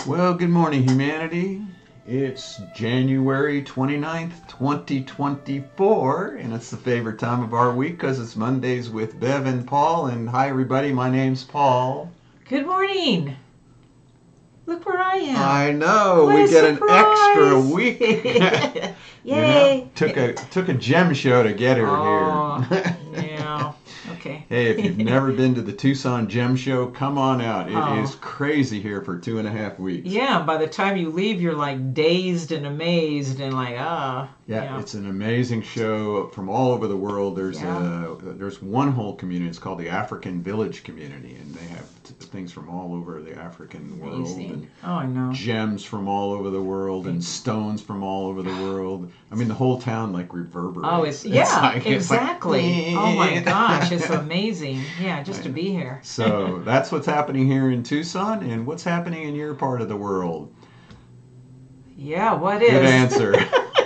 Well, good morning, humanity. It's January 29th, 2024, and it's the favorite time of our week because it's Mondays with Bev and Paul. And hi, everybody, my name's Paul. Good morning. Look where I am. I know, What we a get surprise. an extra week. Yay. Took a gem show to get her here. Yeah. Okay. Hey, if you've never been to the Tucson Gem Show, come on out. It is crazy here for 2.5 weeks. Yeah, by the time you leave, you're like dazed and amazed and like, Yeah, it's an amazing show from all over the world. There's one whole community. It's called the African Village Community, and they have things from all over the African world. And I know. Gems from all over the world and stones from all over the world. I mean, the whole town like reverberates. Oh, exactly. Oh my gosh, it's amazing. Yeah, just to be here. So that's what's happening here in Tucson, and what's happening in your part of the world. Yeah, what is? Good answer.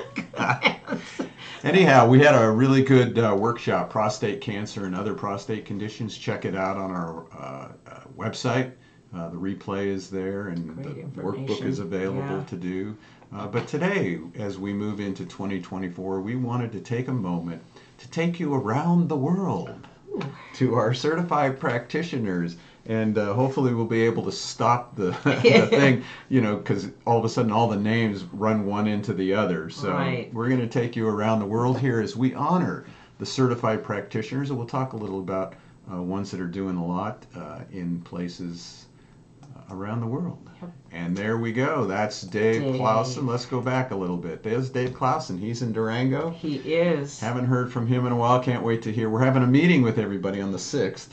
Anyhow, we had a really good workshop, prostate cancer and other prostate conditions. Check it out on our website. The replay is there, and the workbook is available to do. But today, as we move into 2024, we wanted to take a moment to take you around the world to our certified practitioners. And hopefully we'll be able to stop the thing, because all of a sudden all the names run one into the other. So we're going to take you around the world here as we honor the certified practitioners. And we'll talk a little about ones that are doing a lot in places around the world. Yep. And there we go. That's Dave Clausen. Let's go back a little bit. There's Dave Clausen. He's in Durango. He is. Haven't heard from him in a while. Can't wait to hear. We're having a meeting with everybody on the 6th.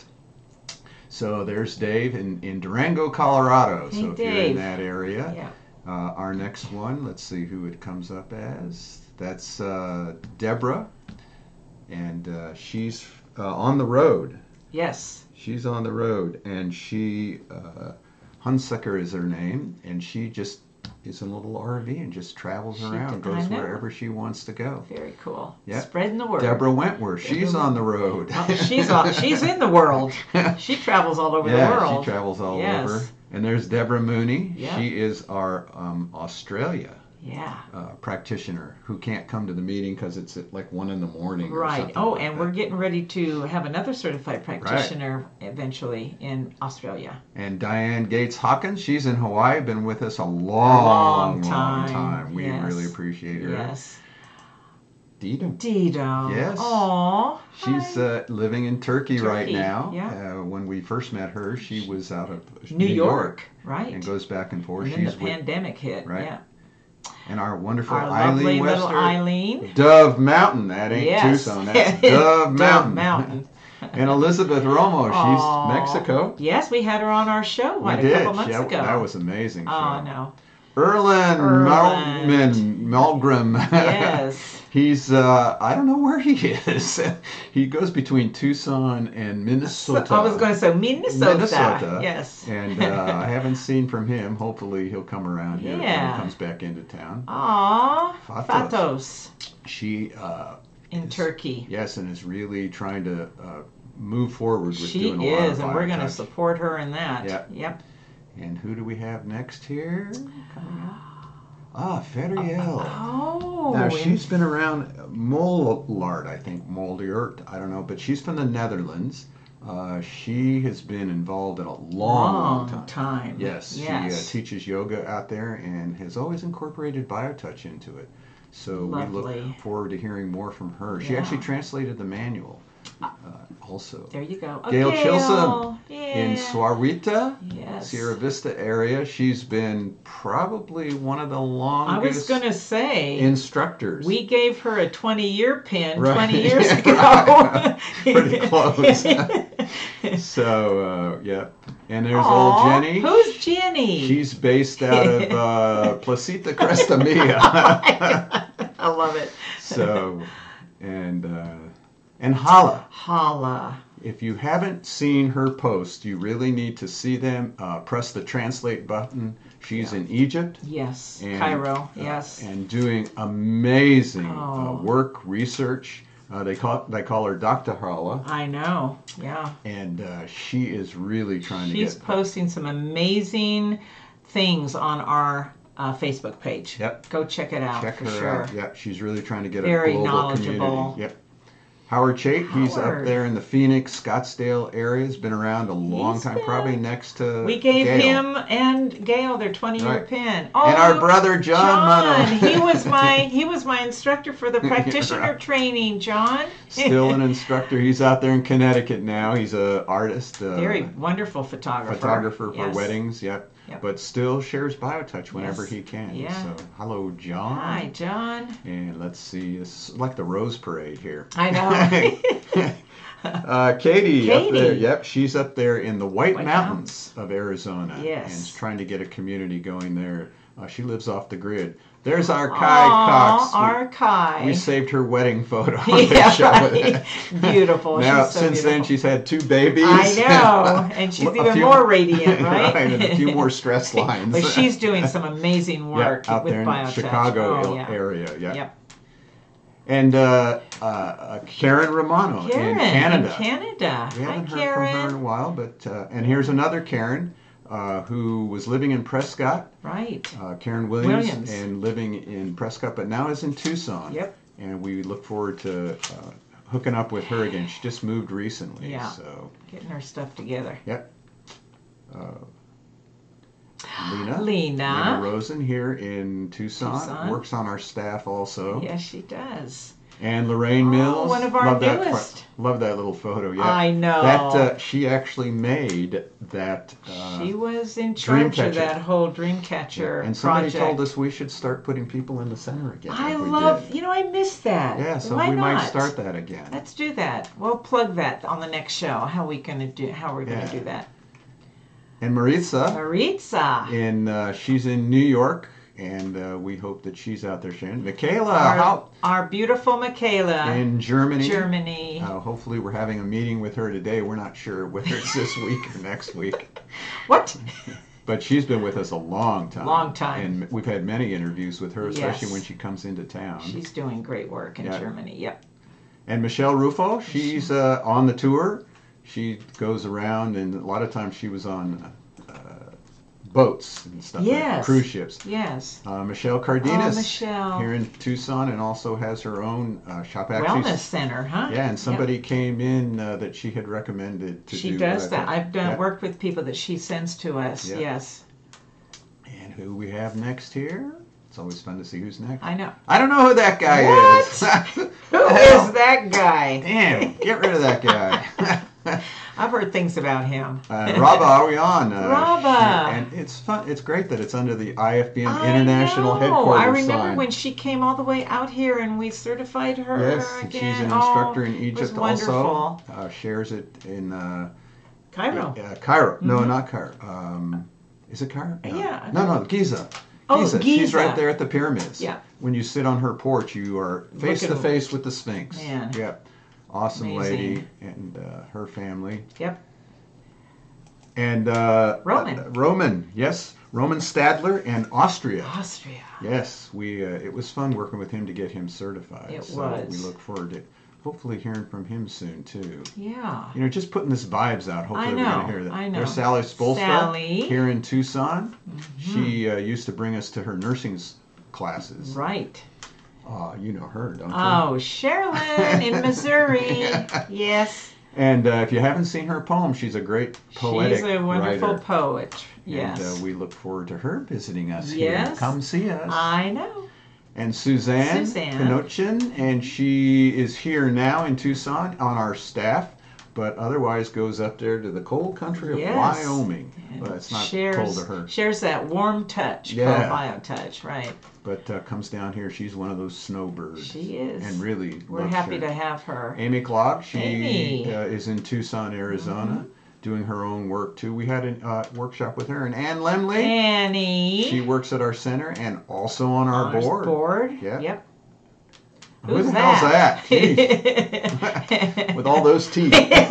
So there's Dave in Durango, Colorado. Hey, so if Dave. you're in that area. Yeah. Our next one, let's see who it comes up as. That's Deborah. And she's on the road. Yes. She's on the road. And she... Hunsaker is her name, and she just is in a little RV and just travels around, goes wherever she wants to go. Very cool. Yep. Spreading the word. Deborah Wentworth, she's on the road. She's in the world. She travels all over the world. Yeah, she travels all over. And there's Deborah Mooney. Yep. She is our Australia practitioner who can't come to the meeting because it's at like 1 a.m. Right. And we're getting ready to have another certified practitioner eventually in Australia. And Diane Gates Hawkins, she's in Hawaii, been with us a long time. We really appreciate her. Yes. Dido. Yes. Aww. She's living in Turkey right now. Yeah. When we first met her, she was out of New York. Right. And goes back and forth. And then the pandemic hit. Right. Yeah. And our wonderful lovely Eileen little Wester. Eileen. Dove Mountain. That ain't Tucson. That's Dove Mountain. And Elizabeth Romo. She's Mexico. Yes, we had her on our show a couple months ago. That was amazing. Oh, no. Erlen Malgrim. Yes. He's, I don't know where he is. He goes between Tucson and Minnesota. I was going to say Minnesota. Yes. And I haven't seen from him. Hopefully he'll come around here when he comes back into town. Aww. Fatos. She in Turkey. Yes, and is really trying to move forward with she doing a lot of is, and we're going to support her in that. Yep. And who do we have next here? Feriel. Now, she's been around Mollard, I think, Moldert, I don't know, but she's from the Netherlands. She has been involved in a long time. Yes. She teaches yoga out there and has always incorporated BioTouch into it. So we look forward to hearing more from her. She actually translated the manual. Also. There you go. Gail Chilson in Sahuarita, Sierra Vista area. She's been probably one of the longest I was going to say instructors. We gave her a 20-year pin 20 years ago. Pretty close. So, And there's old Jenny. Who's Jenny? She's based out of Placita Cresta Mia. I love it. So, and Hala. Hala. If you haven't seen her post, you really need to see them. Press the translate button. She's in Egypt. Yes. Cairo. Yes. And doing amazing work, research. They call her Dr. Hala. I know. Yeah. And she is really trying to She's posting some amazing things on our Facebook page. Yep. Go check it out. Check for her sure. out. Yep, she's really trying to get Very a global knowledgeable. community. Yep. Howard Chait, he's up Howard. there in the Phoenix, Scottsdale area. He's been around a long time, probably next to We gave Gail. him and Gail their 20-year Right. pin. And our brother John Munno. he was my instructor for the practitioner Right. training, John. Still an instructor. He's out there in Connecticut now. He's an artist. Very wonderful photographer. Photographer for Yes. weddings, yep. Yep. But still shares BioTouch whenever Yes. he can. Yeah. So, hello, John. Hi, John. And let's see, it's like the Rose Parade here. I know. Katie, up Katie. there. Yep, she's up there in the White White Mountains of Arizona. Yes. And is trying to get a community going there. She lives off the grid. There's our Kai Aw, Cox. our Kai. We saved her wedding photo on Yeah, the show. right. Beautiful. Now, She's so since then, beautiful. she's had 2 babies. I know, and she's A even few- more radiant, right? Right, and a few more stress lines. But she's doing some amazing work out with there in BioTouch. Chicago Oh, yeah. area. Yeah. Yep. And Karen Romano Karen in Canada. In Canada. We Hi, haven't heard from her in a Karen. while, but and here's another Karen who was living in Prescott. Right. Karen Williams, Williams. and living in Prescott, but now is in Tucson. Yep. And we look forward to hooking up with her again. She just moved recently. Yeah. So, Getting her stuff together. yep. Lena Lena. Rosen here in Tucson, works on our staff also. Yes, she does. And Lorraine Mills, one of our love newest. Love that little photo. Yeah, I know. that she actually made that. She was in charge of Dreamcatcher. that whole Dreamcatcher And somebody project. told us we should start putting people in the center again. I like we love, did. I missed that. Yeah, so Why we not? might start that again. Let's do that. We'll plug that on the next show. How we're gonna do Yeah. that? And Maritza, Maritza, she's in New York, and we hope that she's out there sharing. Michaela, our beautiful Michaela in Germany. Germany. Hopefully, we're having a meeting with her today. We're not sure whether it's this week or next week. What? But she's been with us a long time. Long time. And we've had many interviews with her, especially Yes. when she comes into town. She's doing great work in Yeah. Germany. Yep. And Michelle Rufo, she's on the tour. She goes around, and a lot of times she was on boats and stuff, like Yes. cruise ships. Yes. Michelle Cardenas Michelle. here in Tucson, and also has her own shop. Wellness center, huh? Yeah, and somebody came in that she had recommended to do. She does that. I've yeah. worked with people that she sends to us. Yeah. Yes. And who we have next here? It's always fun to see who's next. I know. I don't know who that guy What? is. Who is that guy? Damn, get rid of that guy. I've heard things about him. Raba Ariane. Raba. And it's fun. It's great that it's under the IFBM I International know. Headquarters I remember sign. when she came all the way out here and we certified her Yes, and again. she's an instructor in it was Egypt also. wonderful. Shares it in Cairo. Cairo. No, not Cairo. Is it Cairo? No. Yeah. No, Giza. Oh, Giza. She's Giza. right there at the pyramids. Yeah. When you sit on her porch, you are face to Looking- face with the Sphinx. Man. Yeah. Awesome Amazing. lady and her family. Yep. And Roman. Roman, yes. Roman Stadler and Austria. Austria. Yes, we. It was fun working with him to get him certified. It so was. we look forward to hopefully hearing from him soon too. Yeah. You know, just putting this vibes out. Hopefully I we're going know, to hear that. I know. There's Sally Spolstra Sally. here in Tucson. She used to bring us to her nursing classes. Right. You know her, don't you? Oh, Sherilyn in Missouri. Yes. And if you haven't seen her poem, she's a great poetic She's a wonderful writer. poet. Yes. And we look forward to her visiting us Yes. here. Come see us. I know. And Suzanne Suzanne. Knochin, and she is here now in Tucson on our staff, but otherwise goes up there to the cold country of Yes. Wyoming. And Well, it's not shares, cold to her, Shares that warm touch Yeah. called BioTouch, right? but comes down here. She's one of those snowbirds. She is. And really We're loves happy her. to have her. Amy Clark, she Amy. is in Tucson, Arizona, doing her own work too. We had a workshop with her, and Ann Lemley. Annie. She works at our center and also on our board. Yeah. Yep. Who Who's the hell's that? Jeez. With all those teeth.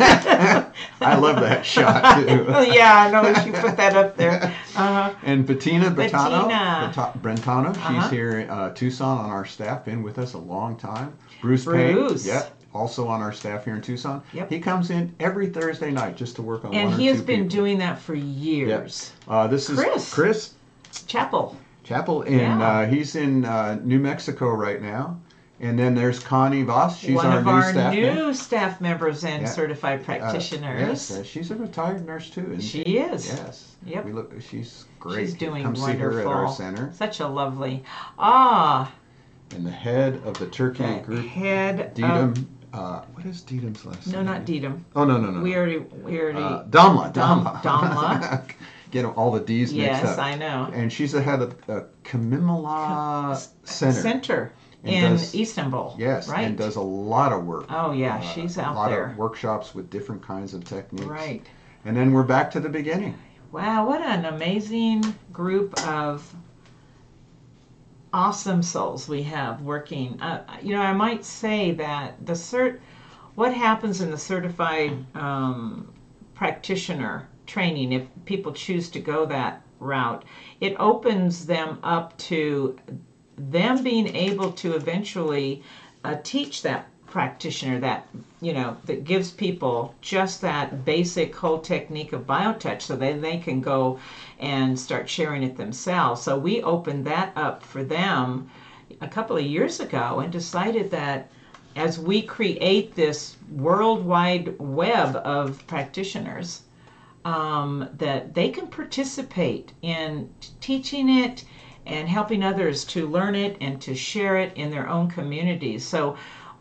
I love that shot too. Yeah, I know she put that up there. Uh-huh. And Bettina Brentano, Bettina. she's Uh-huh. here in Tucson on our staff, been with us a long time. Bruce Bruce. Payne, also on our staff here in Tucson. Yep. He comes in every Thursday night just to work on And one or he has two been people. doing that for years. This is Chris. Chris Chapel. Chapel he's in New Mexico right now. And then there's Connie Voss. She's one of our staff new staff members and certified practitioners. Yes, she's a retired nurse too. Isn't she is. Yes. Yep. She's great. She's doing Come wonderful. see her at our center. Such a lovely. And the head of the Turkey group. Didem. What is Didem's last name? No, not Didem. Oh no. We already. Damla. Damla. Get all the D's mixed up. Yes, I know. And she's the head of Kamimala Center. In Istanbul. Yes, right. And does a lot of work. Oh, yeah, she's out there. A lot of workshops with different kinds of techniques. Right. And then we're back to the beginning. Wow, what an amazing group of awesome souls we have working. I might say that what happens in the certified practitioner training, if people choose to go that route, it opens them up to them being able to eventually teach that practitioner that gives people just that basic whole technique of BioTouch so they can go and start sharing it themselves. So we opened that up for them a couple of years ago and decided that as we create this worldwide web of practitioners, that they can participate in teaching it and helping others to learn it and to share it in their own communities. So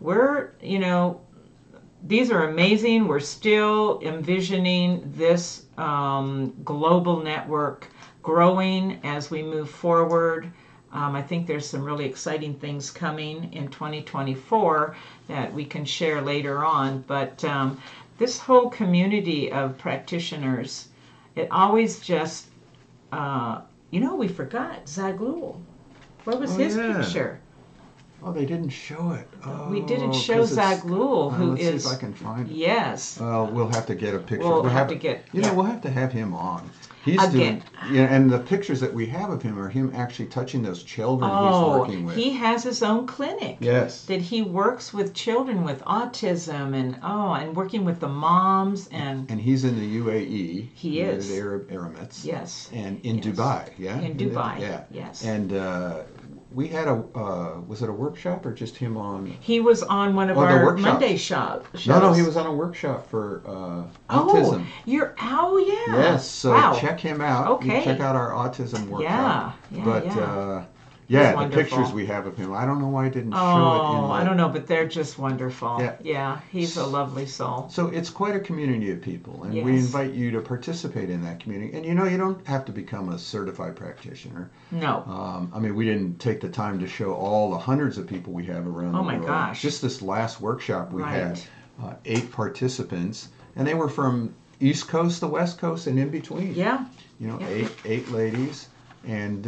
these are amazing. We're still envisioning this global network growing as we move forward. I think there's some really exciting things coming in 2024 that we can share later on. But this whole community of practitioners, it always just... we forgot Zaghloul. Where was his picture? Oh, they didn't show it. Oh, we didn't show Zaghloul, who let's is... see if I can find it. Yes. We'll have to get a picture. We'll have to get... we'll have to have him on. He's doing... and the pictures that we have of him are him actually touching those children he's working with. He has his own clinic. Yes. That he works with children with autism and working with the moms and... And he's in the UAE. He is. United Arab Emirates. Yes. And in Dubai, yeah? In Dubai, yeah. Yes. And we had was it a workshop or just him on? He was on one of our Monday shows. No, he was on a workshop for autism. Yes. So check him out. Okay. Check out our autism workshop. Yeah. The pictures we have of him. I don't know why I didn't show it. I don't know, but they're just wonderful. Yeah, he's a lovely soul. So it's quite a community of people, and we invite you to participate in that community. And you don't have to become a certified practitioner. No. We didn't take the time to show all the hundreds of people we have around the world. Oh my gosh. Just this last workshop we had 8 participants, and they were from East Coast, the West Coast, and in between. Yeah. 8 ladies. And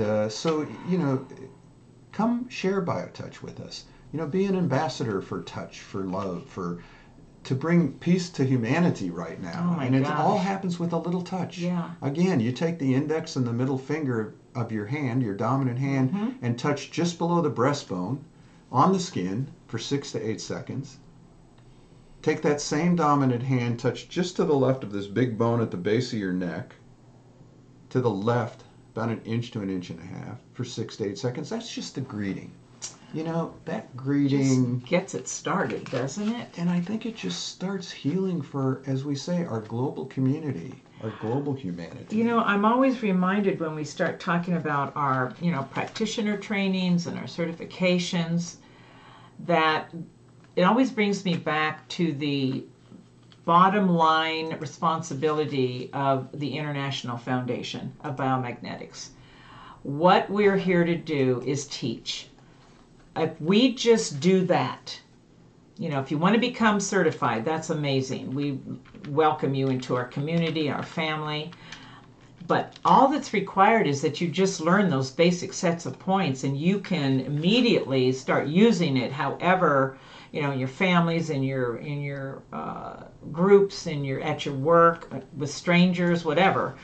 come share BioTouch with us. Be an ambassador for touch, for love, to bring peace to humanity right now. It all happens with a little touch. Yeah. Again, you take the index and the middle finger of your hand, your dominant hand, and touch just below the breastbone on the skin for 6 to 8 seconds. Take that same dominant hand, touch just to the left of this big bone at the base of your neck, to the left, about 1 inch to 1.5 inches for 6 to 8 seconds. That's just the greeting. That greeting just gets it started, doesn't it? And I think it just starts healing for, as we say, our global community, our global humanity. I'm always reminded when we start talking about our, practitioner trainings and our certifications, that it always brings me back to the bottom line responsibility of the International Foundation of Biomagnetics. What we're here to do is teach. If we just do that, if you want to become certified, that's amazing. We welcome you into our community, our family. But all that's required is that you just learn those basic sets of points, and you can immediately start using it however, in your families, in your groups, at your work, with strangers, whatever.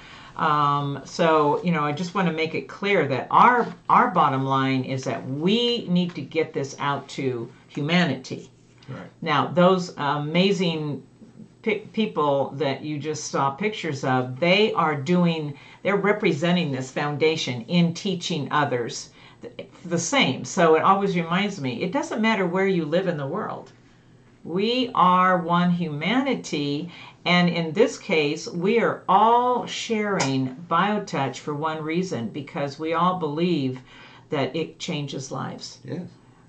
I just want to make it clear that our bottom line is that we need to get this out to humanity. Right. Now, those amazing people that you just saw pictures of, they're representing this foundation in teaching others the same. So it always reminds me, it doesn't matter where you live in the world. We are one humanity, and in this case, we are all sharing BioTouch for one reason, because we all believe that it changes lives. Yes.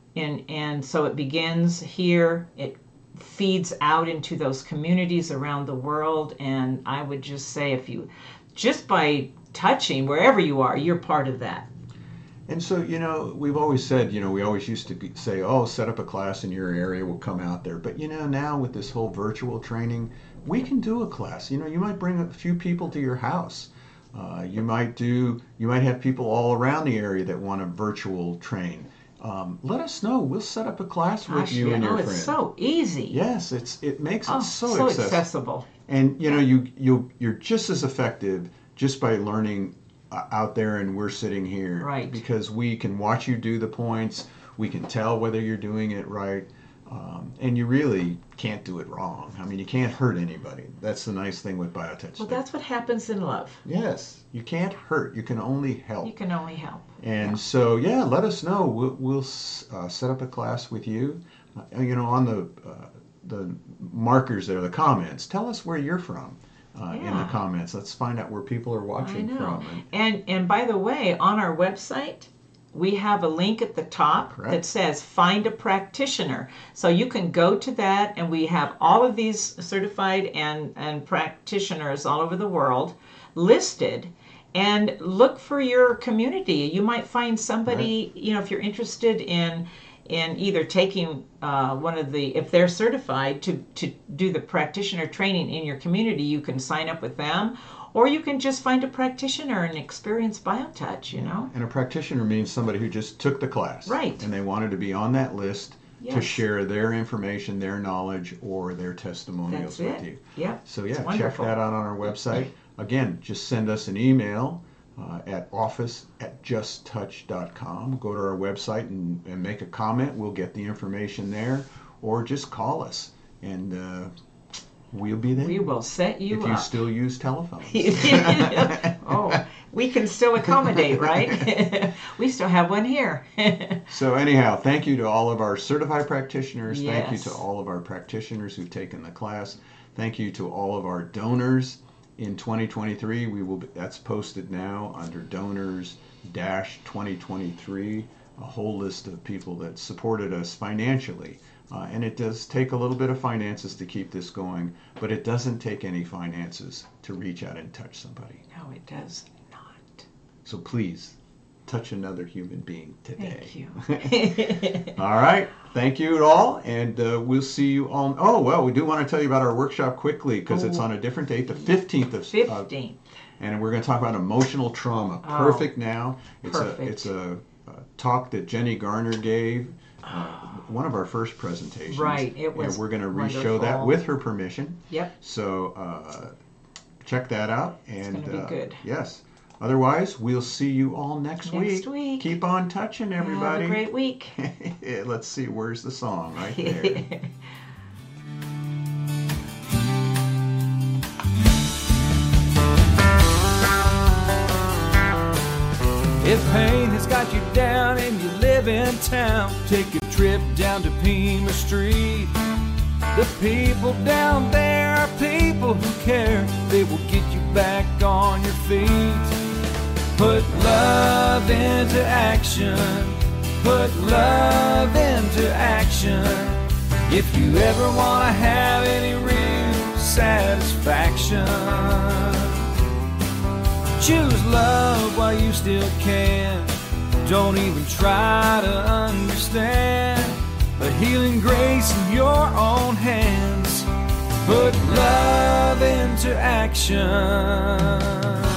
And so it begins here, it feeds out into those communities around the world, and I would just say, if you, just by touching wherever you are, you're part of that. And so, we've always said, we always used to say, oh, set up a class in your area, we'll come out there. But, now with this whole virtual training, we can do a class. You might bring a few people to your house. You might have people all around the area that want to virtual train. Let us know. We'll set up a class with you and your friend. It's so easy. Yes, it makes it so accessible. And, you're just as effective just by learning out there, and we're sitting here, right? Because we can watch you do the points, we can tell whether you're doing it right, and you really can't do it wrong. I mean, you can't hurt anybody. That's the nice thing with BioTouch. Well, that's what happens in love. Yes, you can't hurt. You can only help. You can only help. And so, let us know. We'll set up a class with you. On the markers there, the comments. Tell us where you're from. In the comments. Let's find out where people are watching from. And by the way, on our website, we have a link at the top that says Find a Practitioner. So you can go to that, and we have all of these certified and practitioners all over the world listed. And look for your community. You might find somebody, if you're interested in either taking if they're certified to do the practitioner training in your community, you can sign up with them, or you can just find a practitioner and experience BioTouch, And a practitioner means somebody who just took the class. Right. And they wanted to be on that list to share their information, their knowledge, or their testimonials with you. Yep. So check that out on our website. Again, just send us an email at office@justtouch.com. Go to our website and make a comment. We'll get the information there, or just call us, and we'll be there. We will set you up. If you still use telephones. Oh, we can still accommodate, right? We still have one here. So anyhow, thank you to all of our certified practitioners. Yes. Thank you to all of our practitioners who've taken the class. Thank you to all of our donors. In 2023, that's posted now under donors-2023, a whole list of people that supported us financially. And it does take a little bit of finances to keep this going, but it doesn't take any finances to reach out and touch somebody. No, it does not. So please, touch another human being today. Thank you. All right. Thank you all, and we'll see you on. Oh, well, we do want to tell you about our workshop quickly, because it's on a different date, the 15th of 15th. And we're going to talk about emotional trauma. Perfect now. It's a talk that Jenny Garner gave, one of our first presentations. Right. It was. And we're going to re-show that with her permission. Yep. So check that out. And it's going to be good. Yes. Otherwise, we'll see you all next week. Keep on touching, everybody. Have a great week. Let's see, where's the song? Right there. If pain has got you down and you live in town, take a trip down to Pima Street. The people down there are people who care. They will get you back on your feet. Put love into action. Put love into action. If you ever want to have any real satisfaction, choose love while you still can. Don't even try to understand. A healing grace in your own hands. Put love into action.